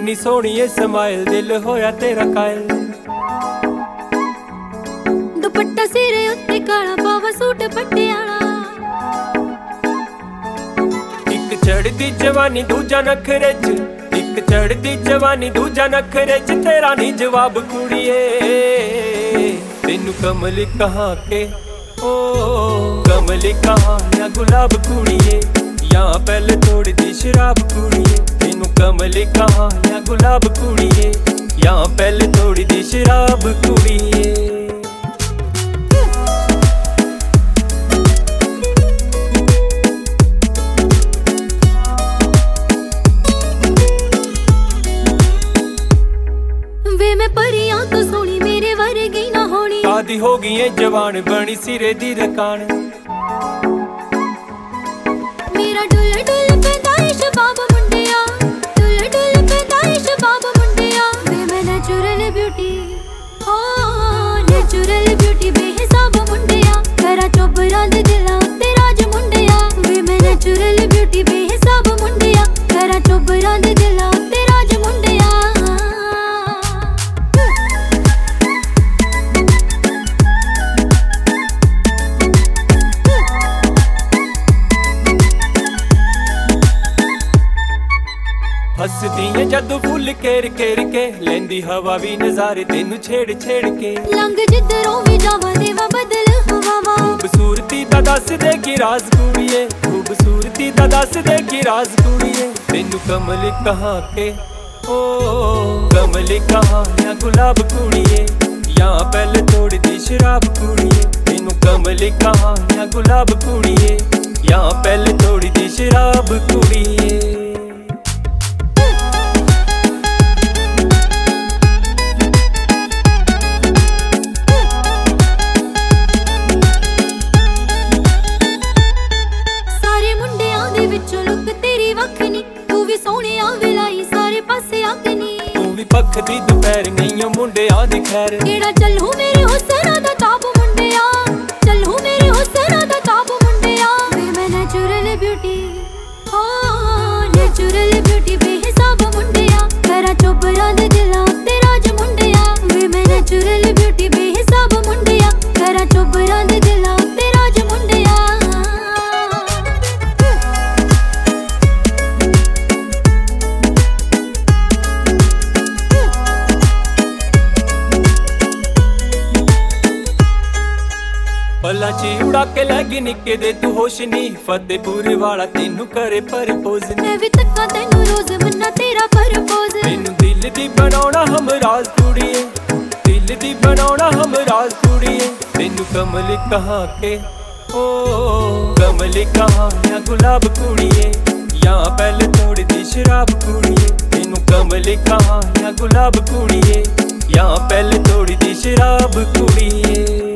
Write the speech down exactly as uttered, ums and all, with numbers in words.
Kinni Sohni a smile दिल होया तेरा कायल। दुपट्टा सिरे उत्ते काला पावा सूट पटियाला। एक चढ़दी जवानी दूजा नखरे च, एक चढ़दी जवानी दूजा नखरे च, तेरा नी जवाब कुड़िए। तेनू कमल कहाँ के ओ कमल कहाँ या गुलाब कुड़िए, या पहले थोड़ी दी शराब कुड़िए। तेनू कमल कहाँ या गुलाब कुड़िए, या पहले थोड़ी दी शराब कुड़िए। वे मैं परियां तो सोनी मेरे वर्गी ना होनी, आदि हो गई है जवान बनी सिरे दी रकान। मेरा डुल डुल पैदा है शबाब मुंडिया, डुल डुल पैदा है शबाब मुंडिया। वे मैं नेचुरल ब्यूटी ओ नेचुरल ब्यूटी बेहिसाब मुंडिया, करा चोबरां दे दिलां उत्ते राज मुंडिया। वे मैं नेचुरल ब्यूटी बेहिसाब मुंडिया, करा चोबरां दे दिलां उत्ते राज मुंडिया। हसदी है जदू फुल केर केर के, लेंदी हवा भी नजारे तेनू छेड़ छेड़ के। लंघ जिधरों भी जावा देवा बदल हवावा, खूबसूरती दा दस दे की राज कुड़िए, खूबसूरती दा दस दे की राज कुड़िए। तेनू कमल कहाँ के ओ कमल कहाँ या गुलाब कुड़िए, या पहले थोड़ी दी शराब कुड़िए। तेनू कमल कहाँ या गुलाब कुड़िए, या पहले थोड़ी दी शराब कुड़िए। तू भी सोहणिया विलाई सारे पासे आकनी, तू भी पखदी दुपहर नहीं मुंडिया दी खैर। केड़ा चलू मेरे हुस्ना दा ताप मुंडिया, चलू मेरे हुस्ना दा ताप मुंडिया। वे मैं नेचुरल ब्यूटी ओ नेचुरल ब्यूटी बेहिसाब मुंडिया, करा चोबरां दे दिलां उत्ते राज मुंडिया। वे मैं नेचुरल ब्यूटी बेहिसाब मुंडिया, करा चोबरां दे दिलां उत्ते राज मुंडिया। पल्ला ची उड़ा के लैगी निके दे तू होश नी, फतेहपुर वाला तेनू करे परपोज। मैं भी तक्का तेनू रोज मन्ना तेरा परपोज। तेनू दिल दी बनाउणा हम राज कुड़िए, दिल दी बनाउणा हम राज कुड़िए। तेनू कमल कहाँ के ओ कमल कहाँ या गुलाब कुड़िए, या पहले थोड़ी दी शराब कुड़िए। तेनू कमल कहाँ या गुलाब कुड़िए, या पहले थोड़ी दी शराब कुड़िए।